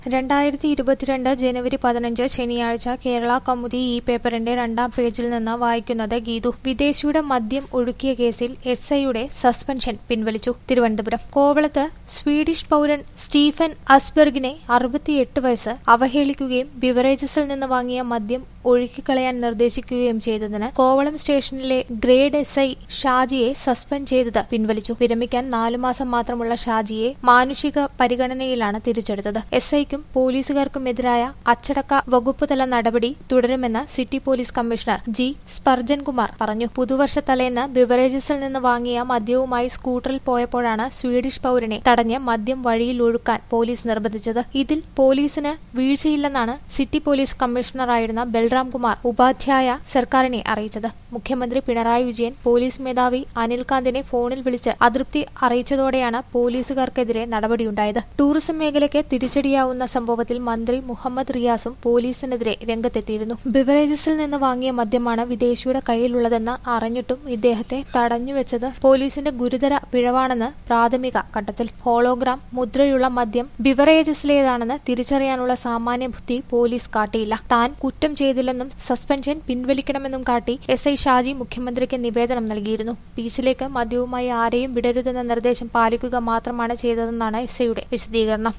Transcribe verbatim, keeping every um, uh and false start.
രണ്ടായിരത്തി ഇരുപത്തിരണ്ട് ജനുവരി പതിനഞ്ച് ശനിയാഴ്ച കേരള കൗമുദി ഈ പേപ്പറിന്റെ രണ്ടാം പേജിൽ നിന്ന് വായിക്കുന്നത് ഗീതു. വിദേശിയുടെ മദ്യം ഒഴുക്കിയ കേസിൽ എസ് ഐയുടെ സസ്പെൻഷൻ പിൻവലിച്ചു. തിരുവനന്തപുരം കോവളത്ത് സ്വീഡിഷ് പൗരൻ സ്റ്റീഫൻ അസ്ബെർഗിനെ അറുപത്തിയെട്ട് വയസ്സ് അവഹേളിക്കുകയും ബിവറേജസിൽ നിന്ന് വാങ്ങിയ മദ്യം ഒഴുക്കിക്കളയാൻ നിർദ്ദേശിക്കുകയും ചെയ്തതിന് കോവളം സ്റ്റേഷനിലെ ഗ്രേഡ് എസ് ഐ ഷാജിയെ സസ്പെൻഡ് ചെയ്തത് പിൻവലിച്ചു. വിരമിക്കാൻ നാലുമാസം മാത്രമുള്ള ഷാജിയെ മാനുഷിക പരിഗണനയിലാണ് തിരിച്ചെടുത്തത്. എസ് ഐക്കും പോലീസുകാർക്കുമെതിരായ അച്ചടക്ക വകുപ്പുതല നടപടി തുടരുമെന്ന് city police commissioner G Spurgeon Kumar പറഞ്ഞു. പുതുവർഷ തലേന്ന് ബിവറേജസിൽ നിന്ന് വാങ്ങിയ മദ്യവുമായി സ്കൂട്ടറിൽ പോയപ്പോഴാണ് സ്വീഡിഷ് പൗരനെ തടഞ്ഞ് മദ്യം വഴിയിൽ ഒഴുക്കാൻ പോലീസ് നിർബന്ധിച്ചത്. ഇതിൽ പോലീസിന് വീഴ്ചയില്ലെന്നാണ് സിറ്റി പോലീസ് കമ്മീഷണറായിരുന്ന ബൽറാം കുമാർ ഉപാധ്യായ സർക്കാരിനെ അറിയിച്ചത്. മുഖ്യമന്ത്രി പിണറായി വിജയൻ പോലീസ് മേധാവി അനിൽകാന്തിനെ ഫോണിൽ വിളിച്ച് അതൃപ്തി അറിയിച്ചതോടെയാണ് പോലീസുകാർക്കെതിരെ നടപടിയുണ്ടായത്. ടൂറിസം മേഖലയ്ക്ക് തിരിച്ചടിയാവുന്ന സംഭവത്തിൽ മന്ത്രി മുഹമ്മദ് റിയാസും പോലീസിനെതിരെ രംഗത്തെത്തിയിരുന്നു. ബിവറേജസിൽ നിന്ന് വാങ്ങിയ മദ്യമാണ് വിദേശിയുടെ കയ്യിലുള്ളതെന്ന് അറിഞ്ഞിട്ടും ഇദ്ദേഹത്തെ തടഞ്ഞുവെച്ചത് പോലീസിന്റെ ഗുരുതര പിഴവാണെന്ന് പ്രാഥമിക കണ്ടെത്തൽ. ഹോളോഗ്രാം മുദ്രയുള്ള മദ്യം ബിവറേജസിലേതാണെന്ന് തിരിച്ചറിയാനുള്ള സാമാന്യ ബുദ്ധി പോലീസ് കാട്ടിയില്ല. താൻ കുറ്റം ചെയ്തില്ലെന്നും സസ്പെൻഷൻ പിൻവലിക്കണമെന്നും കാട്ടി എസ് ഐ ഷാജി മുഖ്യമന്ത്രിക്ക് നിവേദനം നൽകിയിരുന്നു. ബീച്ചിലേക്ക് മദ്യവുമായി ആരെയും വിടരുതെന്ന നിർദ്ദേശം പാലിക്കുക മാത്രമാണ് ചെയ്തതെന്നാണ് എസ് ഐയുടെ വിശദീകരണം.